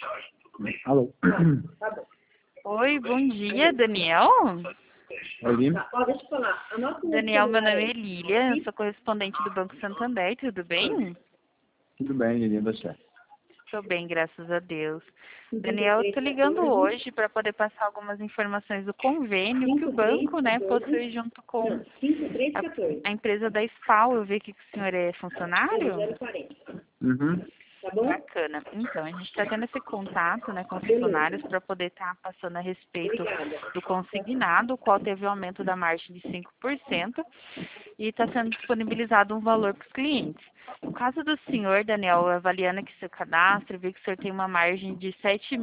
Alô? Tá bom. Oi, bom dia, Daniel. Oi? Ó, deixa eu falar. Anota o Daniel, meu celular nome é aí. Lília, eu sou correspondente do Banco Santander, tudo bem? Tudo bem, Lili, e você? Estou bem, graças a Deus. Daniel, estou ligando hoje para poder passar algumas informações do convênio que o banco, né, possui junto com Não, 5314. a empresa da SPAL. Eu vi que o senhor é funcionário? 0040. Uhum. Tá bom? Bacana. Então, a gente está tendo esse contato, né, com os funcionários para poder estar passando a respeito Obrigada. do consignado, o qual teve um aumento da margem de 5% e está sendo disponibilizado um valor para os clientes. No caso do senhor, Daniel, avaliando aqui seu cadastro, vi que o senhor tem uma margem de R$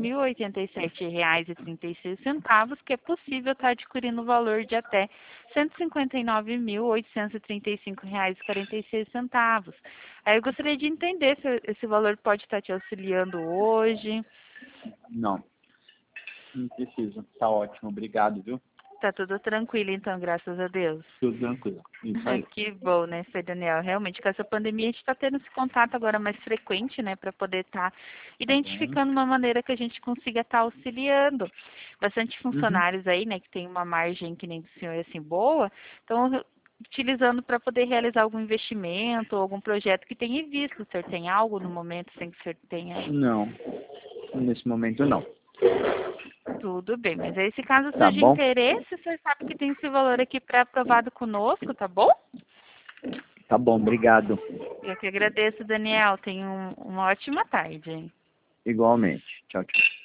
7.087,36, que é possível estar adquirindo o valor de até R$ 159.835,46. Aí eu gostaria de entender se esse valor pode estar te auxiliando hoje. Não, não preciso. Tá ótimo, obrigado, viu? Tá tudo tranquilo, então, graças a Deus. Tudo tranquilo. Isso aí. Que bom, né, Fê Daniel? Realmente, com essa pandemia, a gente está tendo esse contato agora mais frequente, né, para poder estar identificando uma maneira que a gente consiga estar auxiliando. Bastante funcionários aí, né, que tem uma margem que nem do senhor, assim, boa, então utilizando para poder realizar algum investimento ou algum projeto que tenha em vista. O senhor tem algo no momento, sem que o senhor tenha? Não, nesse momento não. Tudo bem, mas aí, se caso Tá surgir bom? interesse, o senhor sabe que tem esse valor aqui pré-aprovado conosco, tá bom? Tá bom, obrigado. Eu que agradeço, Daniel. Tenha uma ótima tarde. Igualmente. Tchau, tchau.